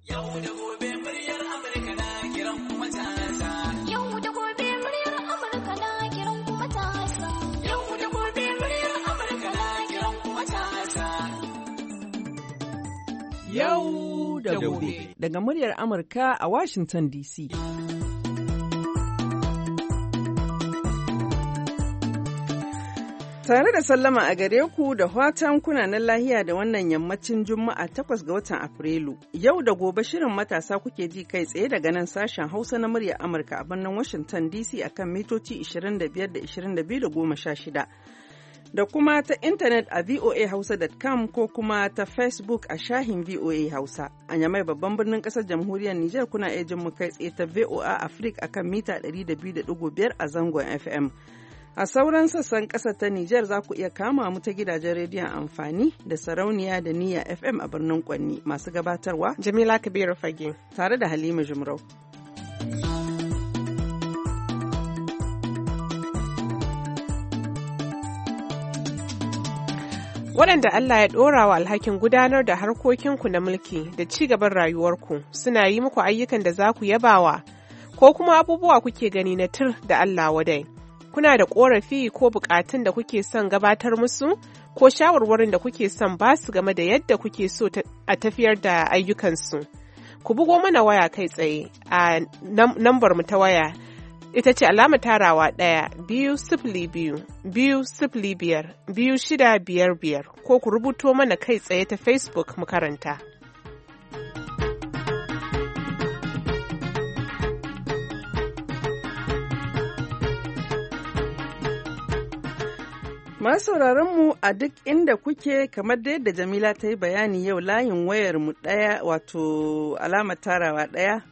Yau da gobe muryar Amurka na kiran kuma matasa. Yau da gobe muryar Amurka na kiran kuma matasa. Yau da gobe muryar Amurka na kiran kuma matasa. Yau da gobe. Daga muryar Amurka a Washington DC. Tare da sallama a gare ku da fatan kunanan lahiya da wannan yammacin Juma'a 8 ga watan Afrilu. Yau da gobe shirin matasa kuke ji kai tsaye daga nan sashen Hausa na muryar Amurka a birnin Washington DC akan mitoci 25 da 22 da 16. Da kuma ta intanet a voahausa.com ko kuma ta Facebook a shahin VOA Hausa. A Yamai babban birnin kasar jamhuriyar Nijar kuna iya jin mu kai tsaye ta VOA Africa akan mita 102.5 a zangon FM. A sauran sassan ƙasar ta Nijar za ku iya kama mu ta gidajen rediyon amfani da sarauniya da niyya FM a birnin Kwanni masu gabatarwa. Jamila Kabiru Fage. Tare da Halima Jumrau. Waɗanda Allah ya ɗora wa alhakin gudanar da harkokinku na mulki da ci gaban rayuwarku suna yi muku ayyukan da za ku yabawa ko kuma abubuwa kuke gani na tir da Allah wadai. Kuna da ƙorafi ko buƙatun da kuke son gabatar musu ko shawarwarin da kuke son ba su game da yadda kuke so a tafiyar da ayyukansu. Ku bugo mana waya kai tsaye a nambar mu ta waya ita ce alamar tarawa 1-202-205-2655 ko ku rubuto mana kai tsaye ta Facebook mu karanta. Masu mu a duk inda kuke kamar da yadda Jamila ta yi bayani yau layin wayar mu ɗaya wato alamar tarawa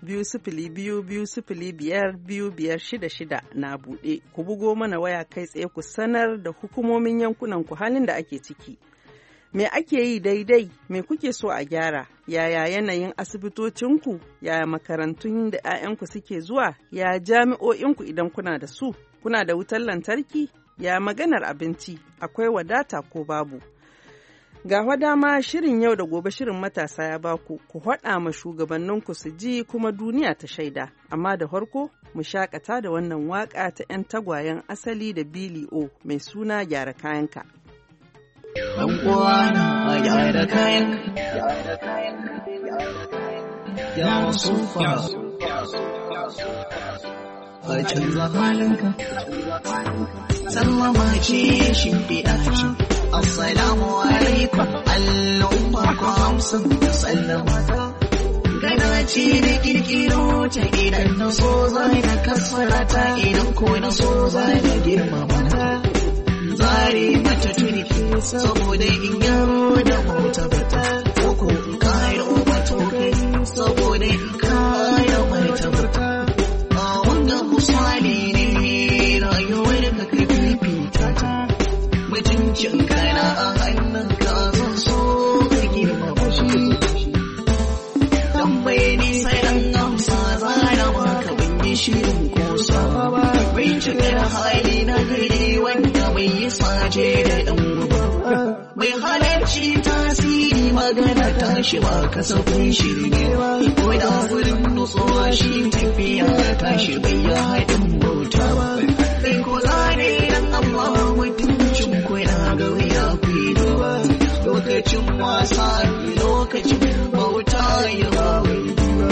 1-202-205-2566 na buɗe. Ku bugo mana waya kai tsaye ku sanar da hukumomin yankunan ku halin da ake ciki. Me ake yi daidai? Me kuke so a gyara? Yaya yanayin asibitocinku? Yaya makarantun da 'ya'yanku suke zuwa? Yaya jami'o'inku idan kuna da su? Kuna da wutar lantarki? Ya maganar abinci, akwai wadata ko babu? Ga dama shirin yau da gobe shirin matasa ya baku, ku haɗa ma shugabanninku su ji kuma duniya ta shaida. Amma da farko, mu shakata da wannan waƙa ta 'yan tagwayen asali da Billy O mai suna Gyara Kayanka. Ɗan uwana gyara kayanka, ya sufa. A canza halinka, sallama ce shimfiɗa ce, assalamu alaikum, al'umma ku hamsin da sallama ta. Gana ce da ƙirƙiro ta idan na so za na kasara ta idan ko na so za na girmama ta. Zare mata turki saboda in yaro da mota bata, ko ko in kayo mata kai saboda in kayo mata bata. Misali ne rayuwar ka kai fifita ta, mutuncin kana a hannun ka zan so ka girmama shi. Dan bai nisa dan amsa zana maka ban yi shirin kosa ba, bai cikar hali na gari wanda bai yi saje da ɗan guba. Bai halarci tasiri magana tashi ba kasafin shirye ba, ko da wurin nutsuwa shi tafiya tashi bai ya haɗin bauta ba. Sai ko zane dan Allah mutuncin ku na ga wuya ku yi duba, lokacin wasa lokacin bauta ya ba wai duba.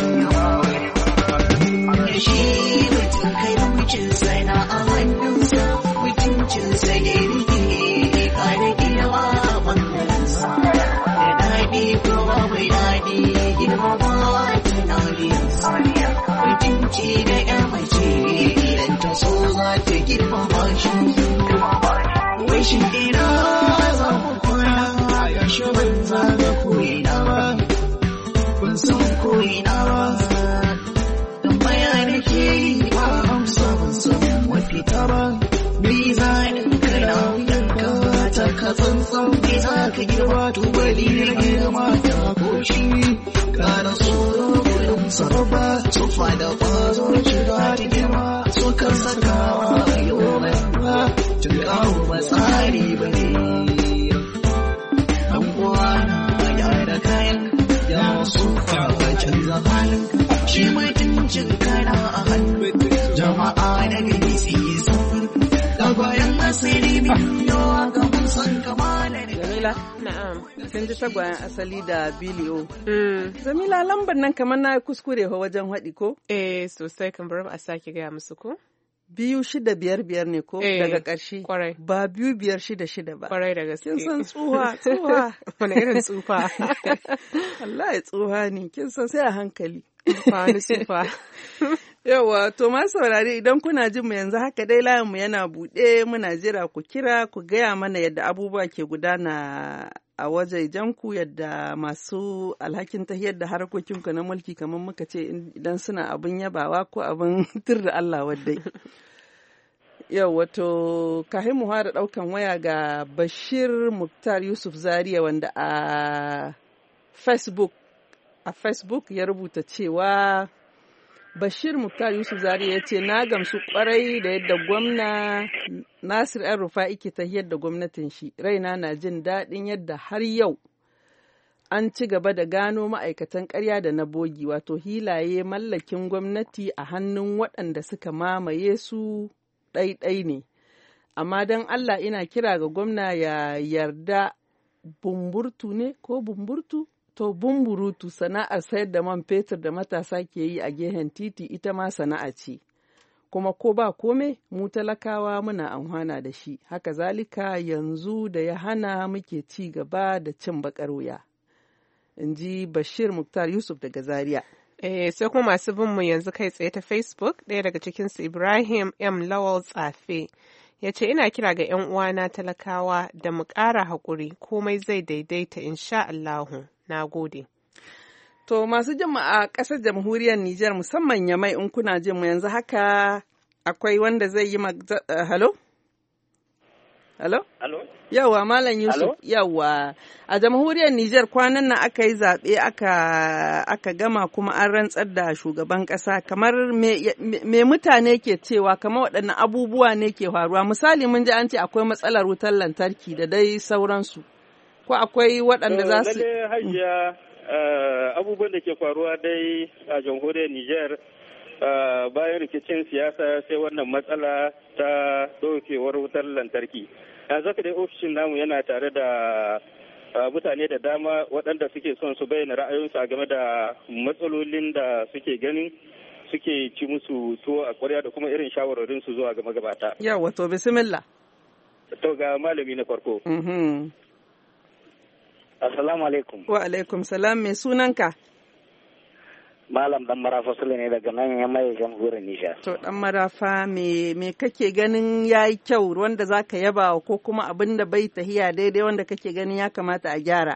Shi mutum kai da mucin sana a hannunsa, mutuncinsa ya rike kare girma a ɓangarensa. Da daɗi kuma mai daɗi girma ba tunaniyarsa. Mutunci da ya mace idan ta so za ta girmama shi. Wai shi ina za mu kwana ga shi ban zaga ko'ina ba, kun san ko'ina ba. Tambaya nake yi ba amsa ban san mafita ba. Bizanin kana yanka ta ka tsantsan bai za ka girma tubali na girma ta koshi. Kana tsoro gudun sarrafa tsufa da kwazo shiga ta girma sukan sakawa yau mai ba tun kawo ba tsari ba ne. Ɗan uwa na gyara kayan ya sufa wajen canza halinka shi mutuncin kana a hannu jama'a da gani su yi sauri tagwayen asali biyu ga musan kamalar Jamila, Na'am. kin ji tagwayen asali da Bilio. Jamila lambar nan kamar na kuskure wajen haɗi ko? Sosai kan bar a sake gaya musu ko? 2655 ne ko daga ƙarshe? Kwarai. Ba 2566 ba. Kwarai da gaske. Kin san tsuha. Wani irin tsufa? Allah ya tsuha ne, kin san sai a hankali. Wani tsufa. Yawa, to ma saurari idan kuna jin mu yanzu haka dai layinmu yana buɗe muna jira ku kira ku gaya mana yadda abubuwa ke gudana a wajejenku yadda masu alhakin tahiyar da harkokinku na mulki kamar muka ce idan suna abin yabawa ko abin tur da Allah waddai. Yau wato kahin mu fara ɗaukan waya ga Bashir Muktar Yusuf Zaria wanda a Facebook ya rubuta cewa Bashir Muktar Yusuf Zaria ya ce na gamsu kwarai da yadda gwamna Nasir El-Rufai ke tahiyar da gwamnatin shi. Raina na jin daɗin yadda har yau an ci gaba da gano ma'aikatan ƙarya da na bogi wato hilaye mallakin gwamnati a hannun waɗanda suka mamaye su ɗaiɗai ne. Amma don Allah ina kira ga gwamna ya yarda bumburtu ne ko bumburtu? To bumburutu sana'ar sayar da man fetur da matasa ke yi a gehen titi ita ma sana'a ce, kuma ko ba kome mu talakawa muna amfana da shi, haka zalika yanzu da ya hana muke ci gaba da cin bakar wuya. In ji Bashir Muktar Yusuf daga Zaria. Sai kuma masu bin mu yanzu kai tsaye ta Facebook ɗaya daga cikinsu Ibrahim M. Lawal Tsafe. Ya ce ina kira ga 'yan uwana talakawa da mu ƙara haƙuri komai zai daidaita insha Allahu. Na gode. To masu jin a ƙasar jamhuriyar Nijar musamman Yamai in kuna jin mu yanzu haka akwai wanda zai yi halo? Halo? Halo? Yawwa Malam Yusuf, yawwa. A jamhuriyar Nijar kwanan nan aka yi zaɓe aka gama kuma an rantsar da shugaban ƙasa. Kamar me mutane ke cewa kamar waɗannan abubuwa ne ke faruwa. Misali mun ji an ce akwai matsalar wutar lantarki da dai sauransu. Ko akwai waɗanda za su... Hajiya abubuwan da ke faruwa dai a jamhuriyar Nijar bayan rikicin siyasa sai wannan matsala ta ɗaukewar wutar lantarki. Yanzu haka dai ofishin namu yana tare da mutane da dama waɗanda suke son su bayyana ra'ayoyinsu a game da matsalolin da suke ganin suke ci musu tuwo a ƙwarya da kuma irin shawarorinsu zuwa ga magabata. Yawa to bismillah. To ga malami na farko. Assalamu alaikum. Wa alaikum salam, mai sunanka? Malam Dan Marafa Sule ne daga nan ya mai jamhuriyar Nijar. To Dan Marafa me kake ganin yayi kyau wanda zaka yaba ko kuma abin da bai tahiya daidai wanda kake ganin ya kamata a gyara?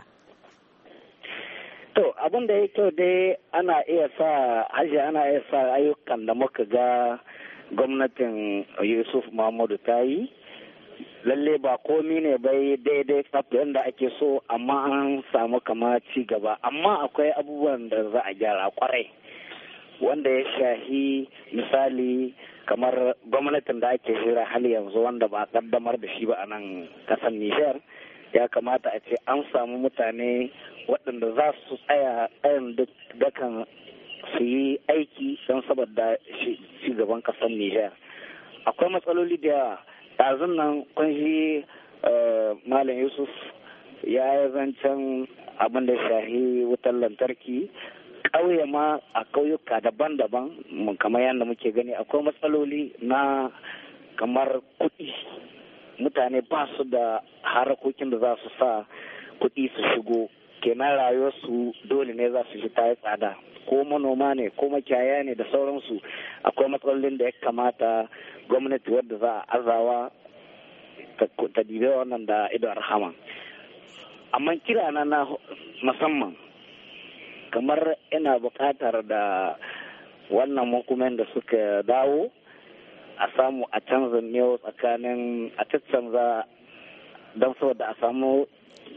To abin da ya kyau dai ana iya sa ayyukan da muka ga gwamnatin Yusuf Muhammadu ta yi. Lalle ba komi ne bai daidai tsafta yadda ake so amma an samu kama ci gaba amma akwai abubuwan da za a gyara kwarai wanda ya shahi misali kamar gwamnatin da ake jira hali yanzu wanda ba a kaddamar da shi ba a nan kasar Nijar ya kamata a ce an samu mutane waɗanda za su tsaya tsayin dakan su yi aiki don saboda ci gaban kasar Nijar. Akwai matsaloli da yawa. Ɗazun nan kun shi Malam Yusuf ya yi zancen abin da shahi wutar lantarki ƙauye ma a ƙauyuka daban-daban kamar yadda muke gani akwai matsaloli na kamar kuɗi mutane ba su da harakokin da za su sa kuɗi su shigo kenan rayuwarsu dole ne za su shi ta yi tsada ko manoma ne ko makiyaya ne da sauransu akwai matsalolin da ya kamata gwamnati wadda za a azawa ta dibe wannan da ido rahama amma kira na musamman kamar ina buƙatar da wannan hukumen da suka dawo a samu a canza miyau tsakanin a caccanza don saboda a samu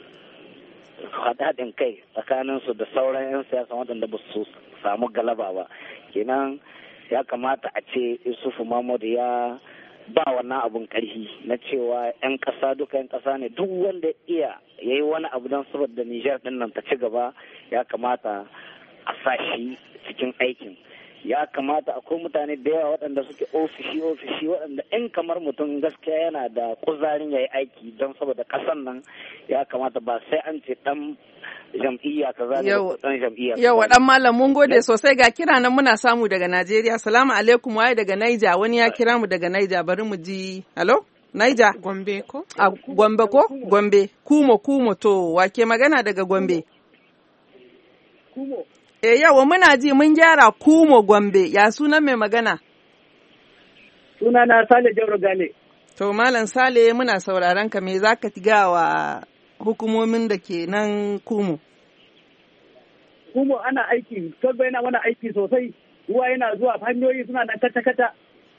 haɗin kai tsakaninsu da sauran 'yan siyasa waɗanda ba su samu galaba ba kenan ya kamata a ce Isufu Mahmud ya ba wannan abun ƙarfi na cewa 'yan ƙasa duka 'yan ƙasa ne duk wanda ya yi wani abu don saboda Nijar ɗin nan ta ci gaba ya kamata a sa shi cikin aikin. Ya kamata akwai mutane da yawa waɗanda suke ofishi waɗanda in kamar mutum gaskiya yana da kuzarin ya yi aiki don saboda ƙasan nan ya kamata ba sai an ce ɗan jam'iyya kaza ne ko ɗan jam'iyya kaza. Yawa ɗan malam mun gode sosai ga kira nan muna samu daga Najeriya. Salamu alaikum waye daga Naija wani ya kira mu daga Naija bari mu ji. Hello? Naija? Gombe ko? Gombe ko? Gombe. Kumo to wake magana daga Gombe. Kumo. Yawa muna ji mun gyara Kumo Gombe, ya sunan mai magana? Suna na Sale Jauro Gale. To, Malam Sale muna sauraron ka me za ka tiga wa hukumomin da ke nan Kumo? Kumo ana aiki, Tolba yana mana aiki sosai, ruwa yana zuwa hanyoyi suna nan kata-kata.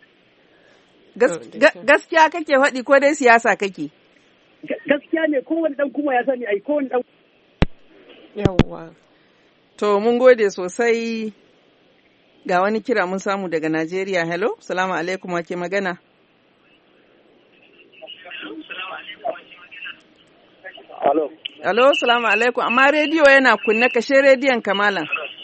Gaskiya kake faɗi ko dai siyasa kake? Gaskiya ne, kowane ɗan Kumo ya sani ai, kowane ɗan. Yawwa. To, mun gode sosai ga wani kira mun samu daga Najeriya. Hello, salamu alaikum wake magana. Hello, salamu alaikum. Amma rediyo yana kunne, kashe rediyon kamalan.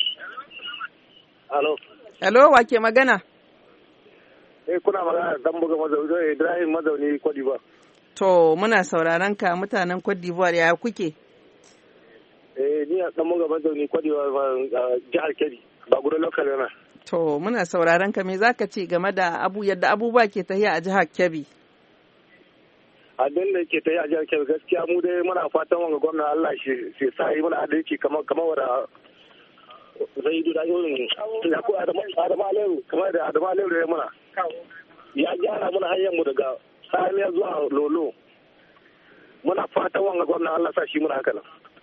Hello, wake magana. Kuna magana dan buga mazauni, Ibrahim mazauni Cote d'Ivoire. To, muna sauraron ka mutanen Cote d'Ivoire ya kuke? Ni a dan buga mazauni Cote d'Ivoire jihar Kebbi, ba gurin local yana. To, muna sauraron ka me zaka ce game da yadda abubuwa ke tafiya a jihar Kebbi? Abin da ke tafiya a jihar Kebbi gaskiya mu dai muna fatan wanga gwamnati Allah shi sa yi muna adalci kamar wanda zai yi da irin ya ko Adamu Aleru kamar da Adamu Aleru ya muna. Ya gyara muna hanyar mu daga Samiya zuwa Lolo. Muna fatan wanga gwamnati Allah sa shi muna haka nan.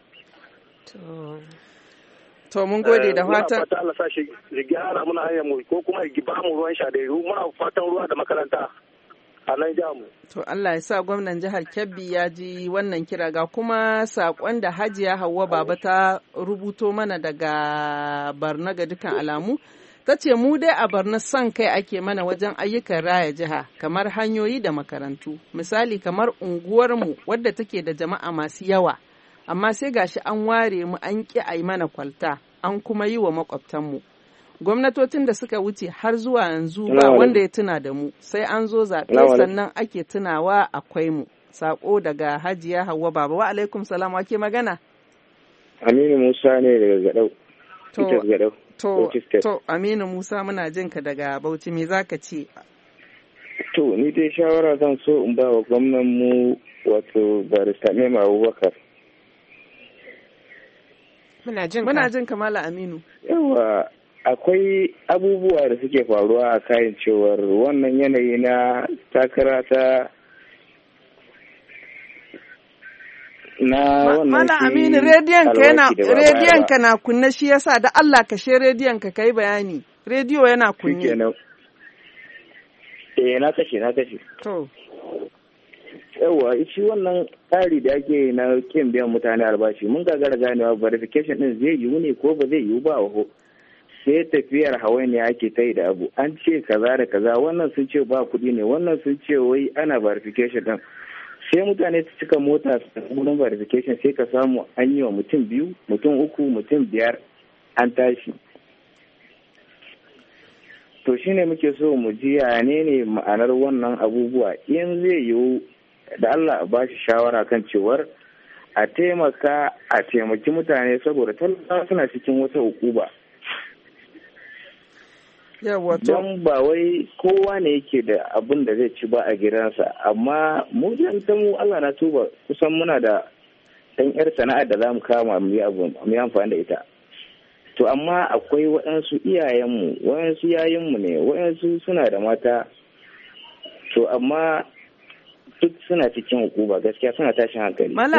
To mun gode da fatan. Muna fatan Allah sa shi gyara muna hanyar mu ko kuma ba mu ruwan sha da muna fatan ruwa da makaranta. A nan jamu. To Allah ya sa gwamnan jihar Kebbi ya ji wannan kira ga kuma saƙon da Hajiya Hauwa Baba ta rubuto mana daga Barna ga dukan alamu. Ta ce mu dai a Barna son kai ake mana wajen ayyukan raya jiha kamar hanyoyi da makarantu. Misali kamar unguwarmu wadda take da jama'a masu yawa. Amma sai gashi an ware mu an ƙi a yi mana kwalta an kuma yi wa maƙwabtanmu. Gwamnatocin da suka wuce har zuwa yanzu ba wanda ya tuna da mu sai an zo zaɓe sannan ake tunawa akwai mu. Sako daga Hajiya Hauwa Baba. Wa alaikum salam wake magana? Aminu Musa ne daga Gadau. To Aminu Musa muna jin ka daga Bauchi me zaka ce? To ni dai shawara zan so in ba wa gwamnan mu wato Barista Mema Abubakar. Muna jin ka Malam Aminu. Yawa akwai abubuwa da suke faruwa a kayan cewar wannan yanayi na takara ta na wannan Mala Aminu rediyon ka na kunne shi yasa da Allah ka she rediyon ka kai bayani rediyo yana kunne na kashe to yawa shi wannan tsari da ake na kin biyan mutane albashi mun gagara ganewa verification din zai yiwu ne ko ba zai yiwu ba ho sai tafiyar hawainiya ake ta yi da abu an ce kaza da kaza wannan sun ce ba kuɗi ne wannan sun ce wai ana verification din sai mutane su cika mota su wurin verification sai ka samu an yi wa mutum 2 mutum 3 mutum 5 an tashi to shine muke so mu ji ne ma'anar wannan abubuwa in zai yiwu da Allah a bashi shawara kan cewar a taimaki mutane saboda talakawa suna cikin wata hukuma. Don ba wai kowa ne yake da abin da zai ci ba a gidansa amma mu Allah na tuba kusan muna da ɗan yar sana'ar da za mu kama mu yi amfani da ita to amma akwai waɗansu iyayenmu waɗansu yayinmu ne waɗansu suna da mata to amma duk suna cikin hukuma gaskiya suna tashin hankali. Mala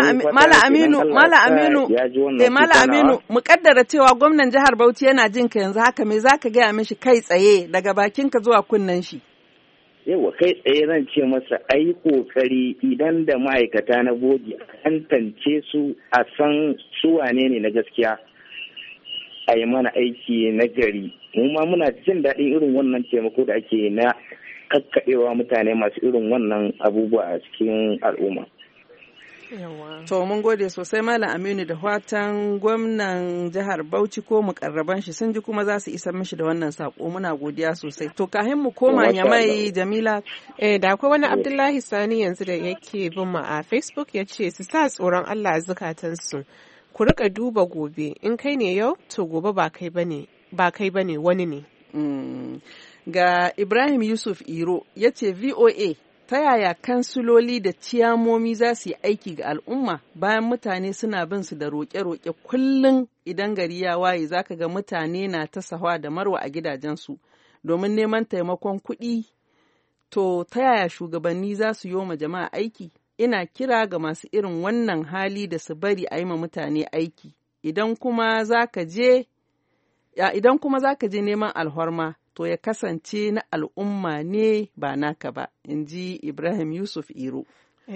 Aminu, mu kaddara cewa gwamnan jihar Bauchi yana jin ka yanzu haka me zaka gaya mishi kai tsaye daga bakin ka zuwa kunnen shi? Yawa kai tsaye zan ce masa ayi kokari idan da ma'aikata na bogi a tantance su a san su wane ne na gaskiya a yi mana aiki na gari. Mu ma muna jin daɗin irin wannan taimako da ake na kakkaɓewa mutane masu irin wannan abubuwa a cikin al'umma. To mun gode sosai Malam Aminu da fatan gwamnan jihar Bauchi ko mukarraban shi sun ji kuma za su isa mishi da wannan sako muna godiya sosai. To kahin mu koma Nyamai Jamila. Da akwai wani Abdullahi Sani yanzu da yake bin mu a Facebook ya ce su sa tsoron Allah a zukatansu. Ku rika duba gobe in kai ne yau to gobe ba kai bane wani ne. Ga Ibrahim Yusuf Iro ya ce VOA ta yaya kansuloli da ciyamomi za su yi aiki ga al'umma bayan mutane suna bin su da roƙe-roƙe kullum idan gari ya waye zaka ga mutane na ta sawa da marwa a gidajensu domin neman taimakon kuɗi. To ta yaya shugabanni za su yi ma jama'a aiki? Ina kira ga masu irin wannan hali da su bari a yi ma mutane aiki. Idan kuma za ka je neman alhorma, to ya kasance na al'umma ne ba naka ba, in ji Ibrahim Yusuf Iro.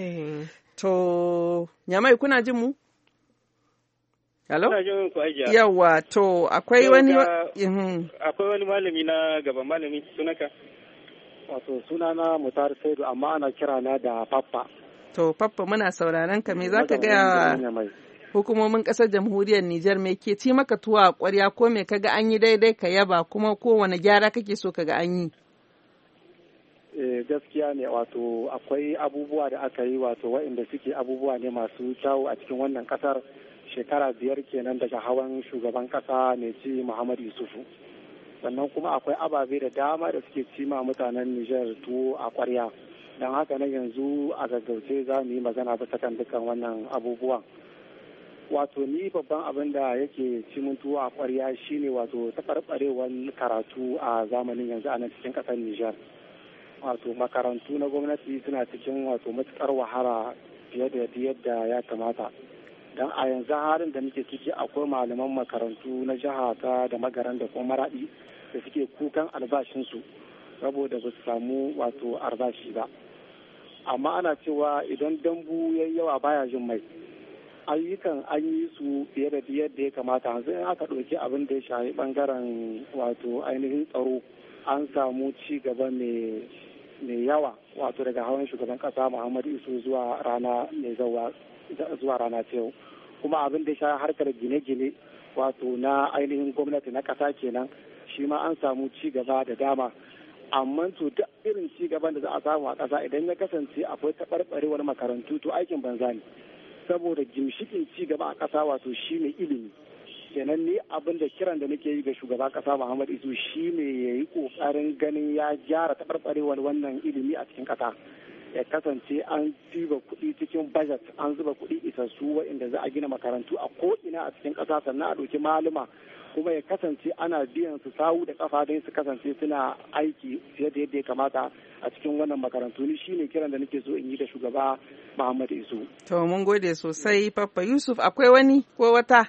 To, Nyamai kuna jin mu? Hello? Yawa, to, akwai wani malami na gaban malami sunaka? Wato, sunana Mutar Saidu, amma ana kira na da Papa. To, Papa muna sauraron ka, me za ka gaya hukumomin ƙasar jamhuriyar Nijar me ke ci maka tuwa a ƙwarya ko me kaga an yi daidai ka yaba kuma kowane gyara kake so kaga an yi? Gaskiya ne wato akwai abubuwa da aka yi wato waɗanda suke abubuwa ne masu kyawu a cikin wannan ƙasar shekara 5 kenan daga hawan shugaban ƙasa mai ci Muhammadu Yusufu. Sannan kuma akwai ababe da dama da suke ci ma mutanen Nijar tuwo a ƙwarya. Don haka na yanzu a gaggauce za mu yi magana bisa kan dukkan wannan abubuwan. Wato ni babban abin da yake cimintu a ƙwarya shine wato taɓarɓarewar karatu a zamanin yanzu a nan cikin ƙasar Nijar. Wato makarantu na gwamnati suna cikin wato matuƙar wahala fiye da yadda ya kamata. Don a yanzu halin da muke ciki akwai malaman makarantu na jiha ta da magaran da kuma maraɗi da suke kukan albashinsu saboda ba su samu wato albashi ba. Amma ana cewa idan dambu yayi yawa baya jin mai. Ayyukan an yi su fiye da yadda ya kamata yanzu in aka ɗauki abin da ya shafi ɓangaren wato ainihin tsaro an samu ci gaba mai yawa wato daga hawan shugaban ƙasa Muhammadu Isu zuwa rana mai zuwa rana ta yau kuma abin da ya shafi harkar gine-gine wato na ainihin gwamnati na ƙasa kenan shi ma an samu ci gaba da dama amma to duk irin ci gaban da za a samu a ƙasa idan ya kasance akwai taɓarɓarewar makarantu to aikin banza ne. Saboda gimshikin ci gaba a ƙasa wato shi ne ilimi kenan ni abin da kiran da nake yi ga shugaban ƙasa Muhammad Isu shi ne ya yi ƙoƙarin ganin ya gyara taɓarɓarewar wannan ilimi a cikin ƙasa ya kasance an zuba kuɗi cikin budget an zuba kuɗi isassu waɗanda za a gina makarantu a ko'ina a cikin ƙasa sannan a ɗauki malama kuma ya kasance ana biyan su sawu da kafa don su kasance suna aiki fiye da yadda ya kamata a cikin wannan makarantu ni shine kiran da nake so in yi da shugaba Muhammad Isu. To mun gode sosai Papa Yusuf akwai wani ko wata?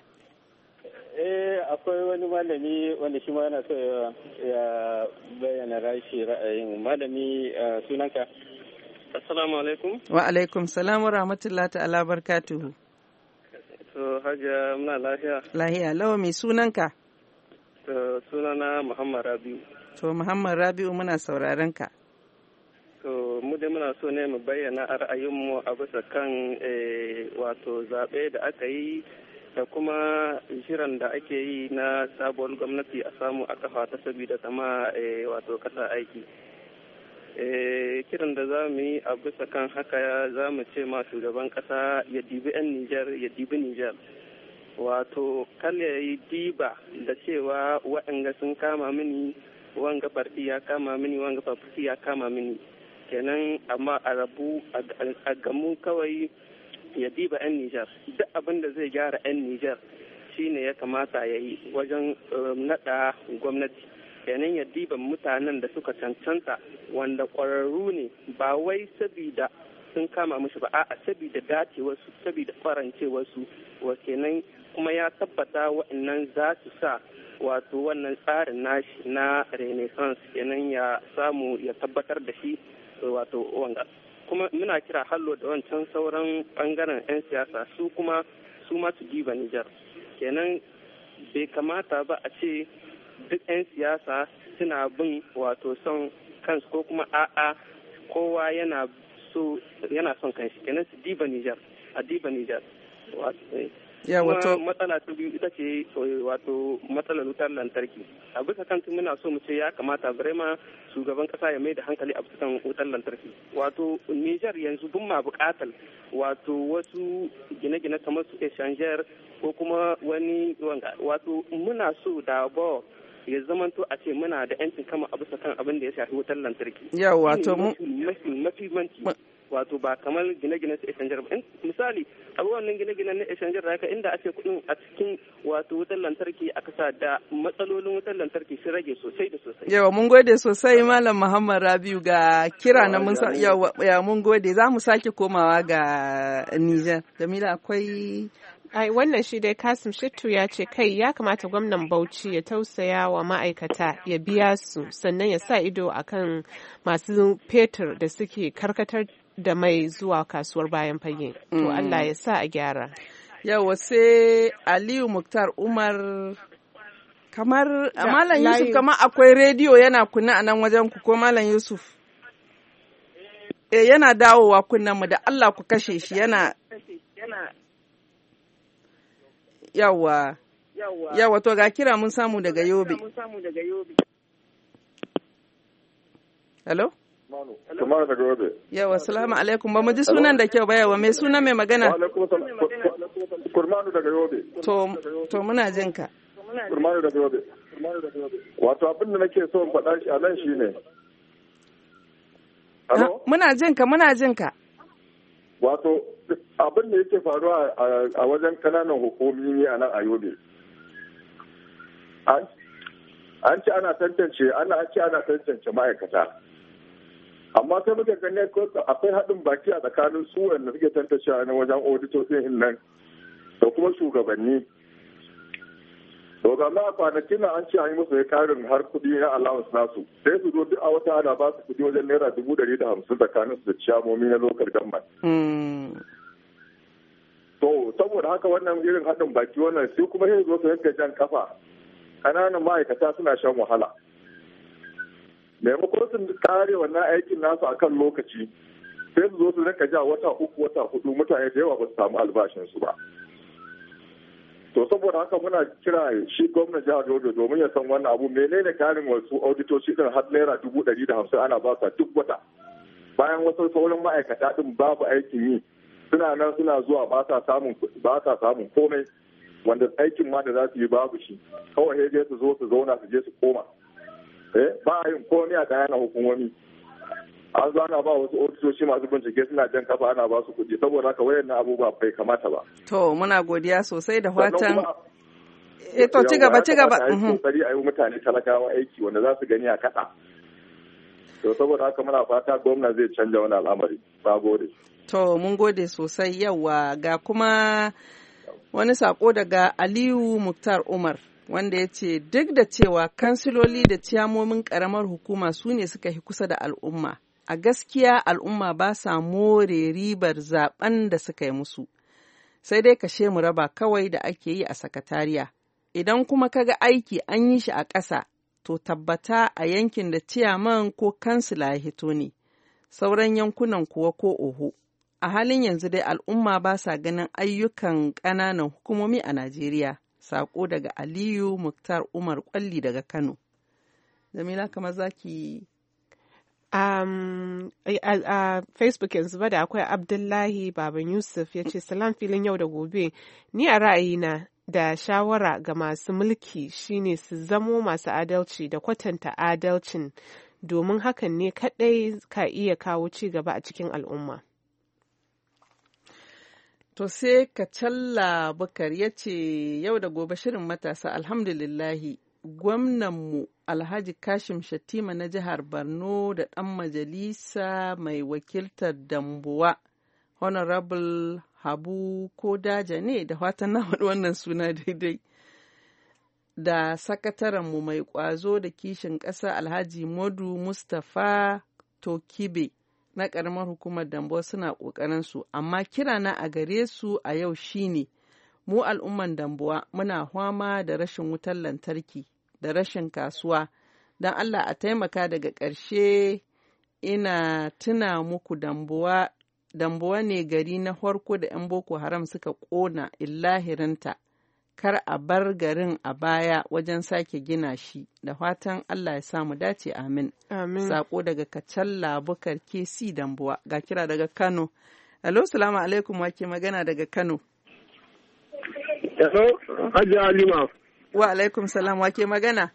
Akwai wani malami wanda shi ma yana so ya bayyana rashi ra'ayin malami sunanka. Assalamu alaikum. Wa alaikum salam wa rahmatullahi ta'ala barkatuhu. To Hajiya muna lafiya. Lahiya lawa mai sunanka? To sunana Muhammad Rabi'u. To Muhammad Rabi'u muna sauraron ka. To mu dai muna so ne mu bayyana ra'ayinmu a bisa kan wato zaɓe da aka yi da kuma shirin da ake yi na sabuwar gwamnati a samu a kafa ta saboda sama wato kasa aiki. Kiran da za mu yi a bisa kan haka za mu ce ma shugaban kasa ya dibi 'yan Nijar ya dibi Nijar. Wato kal ya yi diba da cewa waɗanda sun kama mini wanga farti ya kama mini wanga farti ya kama mini. Kenan amma a rabu a gamu kawai ya diba 'yan Nijar duk abin da zai gyara 'yan Nijar shine ya kamata ya yi wajen naɗa gwamnati. Kenan ya diba mutanen da suka cancanta wanda ƙwararru ne ba wai sabida sun kama musu ba a'a sabida dacewarsu sabida kwarancewarsu wa kenan kuma ya tabbata waɗannan za su sa wato wannan tsarin nashi na renaissance kenan ya samu ya tabbatar da shi wato wanga kuma muna kira hallo da wancan sauran bangaren 'yan siyasa su ma su diba Nijar kenan bai kamata ba a ce duk 'yan siyasa suna bin wato son kansu ko kuma a'a kowa yana son kanshi kenan su diba Nijar a diba Nijar. Wato matsala ta biyu ita ce wato matsalar wutar lantarki. A bisa kan muna so mu ce ya kamata ma shugaban kasa ya mai da hankali a bisa wutar lantarki. Wato Nijar yanzu bin ma bukatar wato wasu gine-gine kamar su exchanger ko kuma wani wanga. Wato muna so da ya zamanto a ce muna da 'yancin kama a bisa kan abin da ya shafi wutar lantarki. Wato mafi wato ba kamar gine-gine su exchanger ba. Misali abubuwan nan gine-gine na exchanger da haka inda ake kudin a cikin wato wutar lantarki aka sa da matsalolin wutar lantarki sun rage sosai da sosai. Mun gode sosai Malam Muhammad Rabiu ga kira na mun mun gode, za mu sake komawa ga Nijar. Jamila akwai wannan shi dai Kasim Shittu ya ce kai ya kamata gwamnan Bauchi ya tausaya wa ma'aikata ya biya su sannan ya sa ido akan masu fetur da suke karkatar da mai zuwa kasuwar bayan fage. To Allah ya sa a gyara. Yawa sai Aliyu Muktar Umar kamar Malam Yusuf kamar akwai rediyo yana kunna a nan wajen ku ko Malam Yusuf? Yana dawowa kunnan mu da Allah ku kashe shi yana Yawa to ga kira mun samu daga Yobe. Hello? Tumar daga Yobe. Yawa, salamu alaikum. Ba mu ji sunan da kyau ba yawa. Mai sunan mai magana? Kurmanu daga Yobe. To muna jin ka. Kurmanu daga Yobe. Wato abin da nake so in faɗa shi a nan shi ne. Muna jin ka. Wato abin da yake faruwa a wajen kananan hukumomi a nan a Yobe. An ce ana tantance ma'aikata. Amma sai muka gani akwai haɗin baki a tsakanin su wanda suke tantancewa na wajen auditocin nan da kuma shugabanni. To ga ma kwanakin an ce an yi musu karin har kuɗi na allowance nasu. Sai su zo duk a wata ana ba su kuɗi wajen naira 150 tsakanin su da ciyamomi na lokal gamman. To saboda haka wannan irin haɗin baki wannan sai kuma sai zo su yanka jan kafa. Ƙananan ma'aikata suna shan wahala. Maimakon sun kare wannan aikin nasu a kan lokaci sai su zo su rinka ja wata 3 wata 4 mutane da yawa ba su samu albashinsu ba. To saboda haka muna kira shi gwamnan jihar Yobe domin ya san wannan abu menene karin wasu auditoci din har naira 150 ana ba su duk wata. Bayan wasu sauran ma'aikata din babu aikin yi suna nan suna zuwa ba sa samun komai wanda aikin ma da za su yi babu shi kawai sai su zo su zauna su je su koma. Ba a yin komai a kayan hukumomi an zo ana ba wasu ofisoshi masu bincike suna jan kafa ana ba su kuɗi saboda haka wayannan abubuwa bai kamata ba. To muna godiya sosai da fatan to ci gaba kokari a yi mutane talakawa aiki wanda za su gani a kaɗa. To saboda haka muna fata gwamna zai canja wani al'amari. Ba gode. To mun gode sosai yawa ga kuma wani sako daga Aliyu Muktar Umar. Wanda ya ce duk da cewa kansiloli da ciyamomin karamar hukuma su ne suka fi kusa da al'umma, a gaskiya al'umma ba sa more ribar zaben da suka yi musu, sai dai kashe mu raba kawai da ake yi a sakatariya. Idan kuma kaga aiki an yi shi a ƙasa, to tabbata a yankin da ciyaman ko kansila ya hito ne, sauran yankunan kuwa ko oho. A halin yanzu dai al'umma ba sa ganin ayyukan ƙananan hukumomi a Najeriya. Sako daga Aliyu Muktar Umar Kwalli daga Kano. Jamila kamar zaki a Facebook yanzu ba da akwai Abdullahi Baban Yusuf ya ce salam filin yau da gobe ni a ra'ayina da shawara ga masu mulki shine su zamo masu adalci da kwatanta adalcin domin hakan ne kadai ka iya kawo ci gaba a cikin al'umma. To sai Kacalla Bukar ya ce yau da gobe shirin matasa alhamdulillahi gwamnanmu Alhaji Kashim Shattima na jihar Borno da ɗan majalisa mai wakiltar Dambuwa Honorable Habu ko Daja ne da fatan na wannan suna daidai. Da sakatarenmu mai ƙwazo da kishin ƙasa Alhaji Modu Mustapha Tokibe na ƙaramar hukumar Dambuwa suna ƙoƙarinsu, amma kirana a gare su a yau shine mu al'umman Dambuwa muna fama da rashin wutar lantarki da rashin kasuwa, don Allah a taimaka daga ƙarshe ina tuna muku Dambuwa Dambuwa ne gari na farko da 'yan Boko Haram suka ƙona illahirinta, kar a bar garin a baya wajen sake gina shi, da fatan Allah ya samu dace amin. Sako daga Kacalla Bukar KC Dambuwa. Ga kira daga Kano. Alo, salamu alaikum, wake magana daga Kano. Hello, Hajji Halima. Wa alaikum salam, wake magana?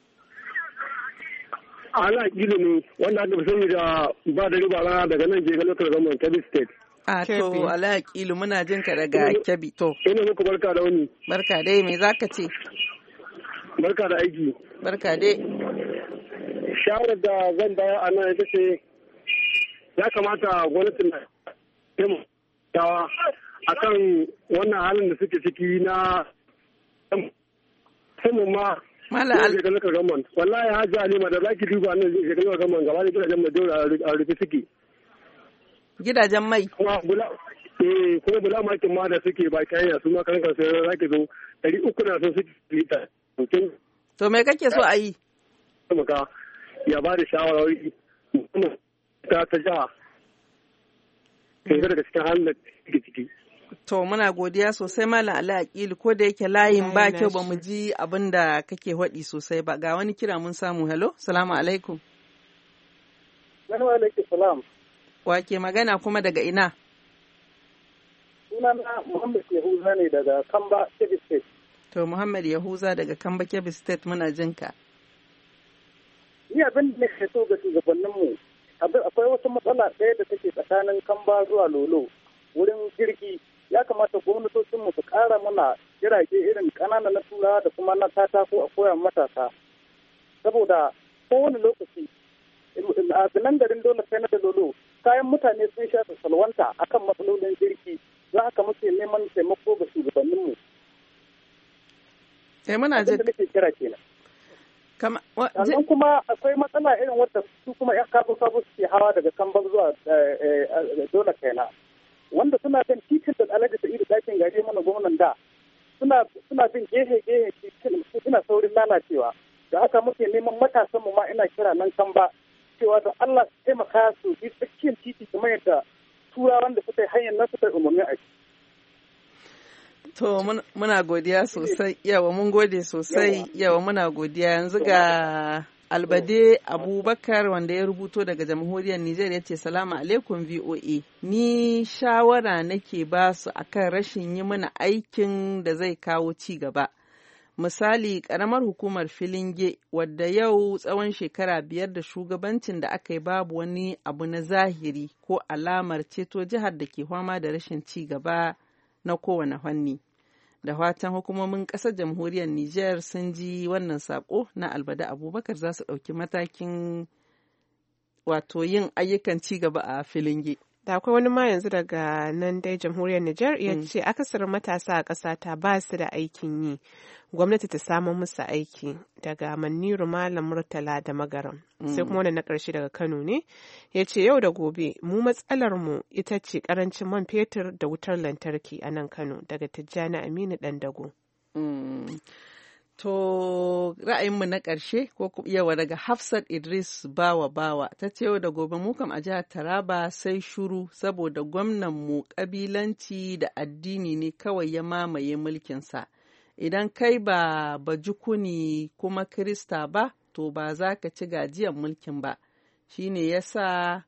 Ala ne wanda aka fi sani da ba da riba rana daga nan je ga local government Kebbi State. To Ala muna jin ka daga Kebbi to. Ina muku barka da wani. Barka dai, me zaka ce? Barka da aiki. Barka dai. Shawarar da zan bayar a nan ita ce ya kamata gwamnatin na taimakawa akan wannan halin da suke ciki na musamman ma wallahi Hajji Halima da zaki duba nan shekaru gaman gaba da gidajen mai dole a rufe suke. Gidajen mai? Kuma bula makin ma da suke ba kanya su ma kan kansu yana zaki zo 300 na sun suke lita. To me kake so a yi? Ya ba da shawarwari ta jiha. Kai daga cikin halin da suke ciki. To muna godiya sosai Malam Ali Akilu, ko da yake layin ba kyau ba mu ji abin da kake haɗi sosai ba. Ga wani kira mun samu. Hello, salamu alaikum. Wa alaikum salam. Wa ke magana kuma daga ina? Sunana Muhammad Yahuza ne daga Kamba Kebbi State. To Muhammad Yahuza daga Kamba Kebbi State muna jin ka. Ni abin da nake so ga shugabanninmu, akwai wata matsala ɗaya da take tsakanin Kamba zuwa Lolo wurin jirgi. Ya kamata gwamnatocinmu su ƙara mana jirage irin ƙanana na turawa da kuma na katako a koya matasa. Saboda kowane lokaci a nan garin dole sai na da Lolo kayan mutane sun sha salwanta akan matsalolin jirgi. Za haka muke neman taimako ga shugabanninmu. Muna jin. Abin da nake kira kenan. Sannan kuma akwai matsala irin wadda su kuma 'yan kabo suke hawa daga Kamba zuwa dole kaina. Wanda suna bin titin da Alhaji Sa'idu ɗakin gari mana gwamnan da suna bin gehe suna saurin lalacewa. Da haka muke neman matasan mu ma ina kira nan Kamba cewa da Allah su taimaka su bi tsakiyar titi kamar yadda turawan da suka yi hanyar nan suka yi umarni a To muna godiya sosai, yawa mun gode sosai, yawa muna godiya. Yanzu ga Albade Abubakar wanda ya rubuto daga jamhuriyar Nijar ya ce salamu alaikum VOA. Ni shawara nake ba su akan rashin yi mana aikin da zai kawo ci gaba. Misali karamar hukumar Filinge wadda yau tsawon shekara 5 da shugabancin da aka yi babu wani abu na zahiri ko alamar ceto jihar da ke fama da rashin ci gaba na kowane fanni. Da fatan hukumomin ƙasar jamhuriyar Nijar sun ji wannan sako na Albada Abubakar za su ɗauki matakin wato yin ayyukan ci gaba a Filinge. Da akwai wani ma yanzu daga nan dai jamhuriyar Nijar ya ce akasarin matasa a ƙasa ta ba su da aikin yi. Gwamnati ta samu musu aiki daga Maniru Malam Murtala da Magaram. Sai kuma wani na ƙarshe daga Kano ne ya ce yau da gobe mu matsalar mu ita ce ƙarancin man fetur da wutar lantarki a nan Kano daga Tijjani Aminu Dandago. To ra'ayinmu na ƙarshe ko yawa daga Hafsat Idris Bawa ta ce yau da gobe mu kam a jihar Taraba sai shuru saboda gwamnan mu ƙabilanci da addini ne kawai ya mamaye mulkinsa. Idan kai ba bajukuni kuma Kirista ba, to ba za ka ci gajiyar mulkin ba. Shi ne ya sa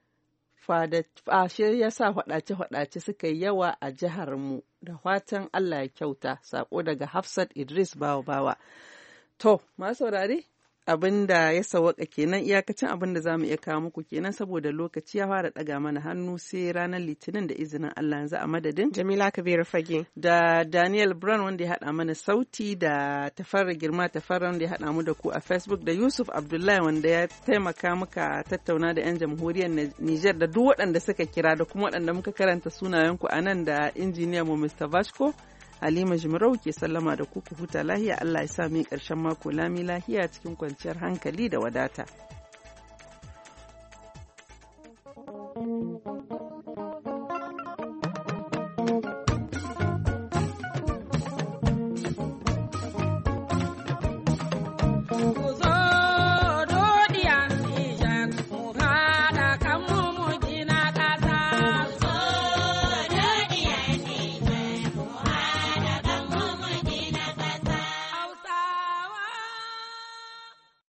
faɗace-faɗace suka yi yawa a jiharmu. Da fatan Allah ya kyauta, sako daga Hafsat Idris Bawa. To, ma saurare? Abin da ya sawaka kenan iyakacin abin da za mu iya kawo muku kenan saboda lokaci ya fara ɗaga mana hannu sai ranar Litinin da izinin Allah yanzu a madadin Jamila Kabiru Fage da Daniel Brown wanda ya haɗa mana sauti da Tafarra Girma Tafarra wanda ya haɗa mu da ku a Facebook da Yusuf Abdullahi wanda ya taimaka muka tattauna da 'yan jamhuriyar Nijar da duk waɗanda suka kira da kuma waɗanda muka karanta sunayenku a nan da injiniyan mu Mr. Vashko. Halima Jimarau ke sallama da ku huta lahiya Allah ya sa mu ƙarshen mako lami lahiya cikin kwanciyar hankali da wadata.